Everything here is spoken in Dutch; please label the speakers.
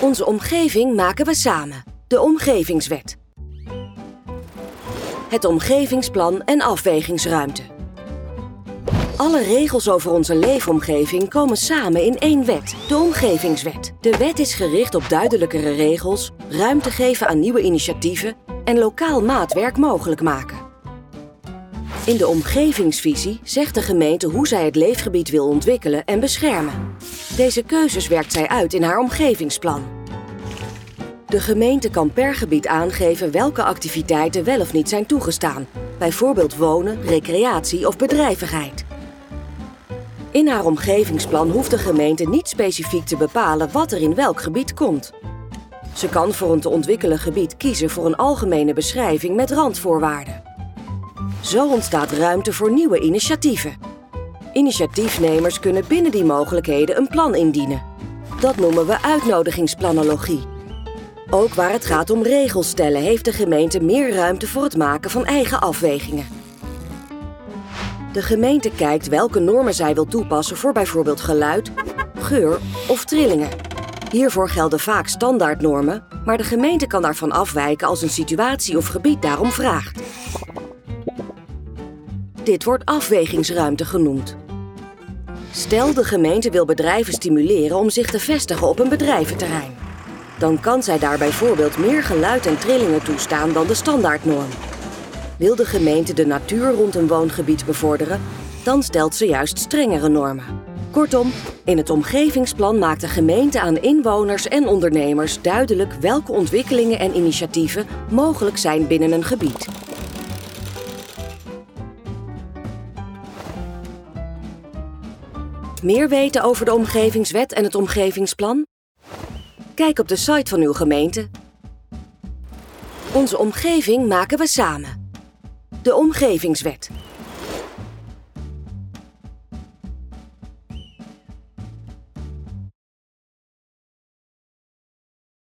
Speaker 1: Onze omgeving maken we samen. De Omgevingswet. Het omgevingsplan en afwegingsruimte. Alle regels over onze leefomgeving komen samen in één wet, de Omgevingswet. De wet is gericht op duidelijkere regels, ruimte geven aan nieuwe initiatieven en lokaal maatwerk mogelijk maken. In de omgevingsvisie zegt de gemeente hoe zij het leefgebied wil ontwikkelen en beschermen. Deze keuzes werkt zij uit in haar omgevingsplan. De gemeente kan per gebied aangeven welke activiteiten wel of niet zijn toegestaan, bijvoorbeeld wonen, recreatie of bedrijvigheid. In haar omgevingsplan hoeft de gemeente niet specifiek te bepalen wat er in welk gebied komt. Ze kan voor een te ontwikkelen gebied kiezen voor een algemene beschrijving met randvoorwaarden. Zo ontstaat ruimte voor nieuwe initiatieven. Initiatiefnemers kunnen binnen die mogelijkheden een plan indienen. Dat noemen we uitnodigingsplanologie. Ook waar het gaat om regels stellen, heeft de gemeente meer ruimte voor het maken van eigen afwegingen. De gemeente kijkt welke normen zij wil toepassen voor bijvoorbeeld geluid, geur of trillingen. Hiervoor gelden vaak standaardnormen, maar de gemeente kan daarvan afwijken als een situatie of gebied daarom vraagt. Dit wordt afwegingsruimte genoemd. Stel, de gemeente wil bedrijven stimuleren om zich te vestigen op een bedrijventerrein. Dan kan zij daar bijvoorbeeld meer geluid en trillingen toestaan dan de standaardnorm. Wil de gemeente de natuur rond een woongebied bevorderen, dan stelt ze juist strengere normen. Kortom, in het omgevingsplan maakt de gemeente aan inwoners en ondernemers duidelijk welke ontwikkelingen en initiatieven mogelijk zijn binnen een gebied. Meer weten over de Omgevingswet en het omgevingsplan? Kijk op de site van uw gemeente. Onze omgeving maken we samen. De Omgevingswet.